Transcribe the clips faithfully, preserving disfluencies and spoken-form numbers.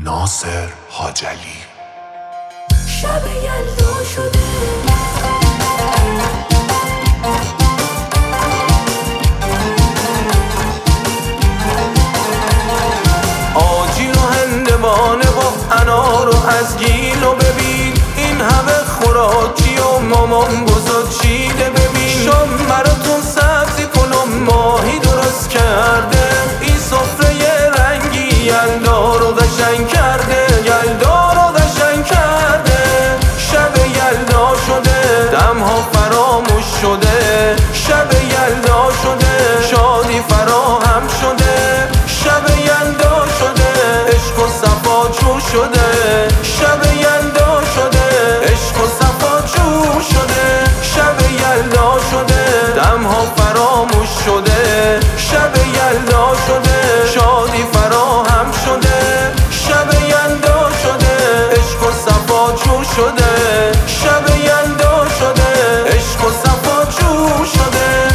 ناصر حاجلی. شب یلدا شده آجیل و هندوانه و انار و از گیل و ببین این همه خوراکی و مامان بزرگ چیده. ببین شام براتون سبزی پلو ماهی درست کرده. این سفره رنگی یلدا رو قشنگ کرده، یلدا رو قشنگ کرده. شب یلدا شده دمها فراموش شده. شب یلدا شده شادی فراهم شده. شب یلدا شده عشق و صفا جور شده. شب یلدا شده عشق و صفا جور شده. شب یلدا شده دمها فراموش شده. شب یلدا شده شادی فراهم شده. شب یلدا شده عشق و صفا جور شده. شب یلدا شده عشق و صفا جور شده.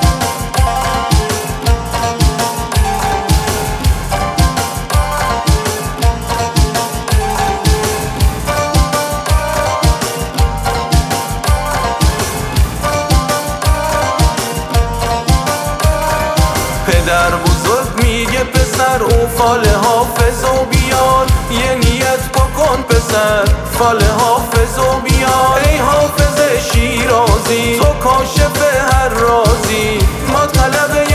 پدر بزرگ میگه پسر اون فال حافظ و بیار. یه نیت بکن پسر فال حافظ و بیار. ای حافظ شیرازی تو کاشف هر رازی، ما طلب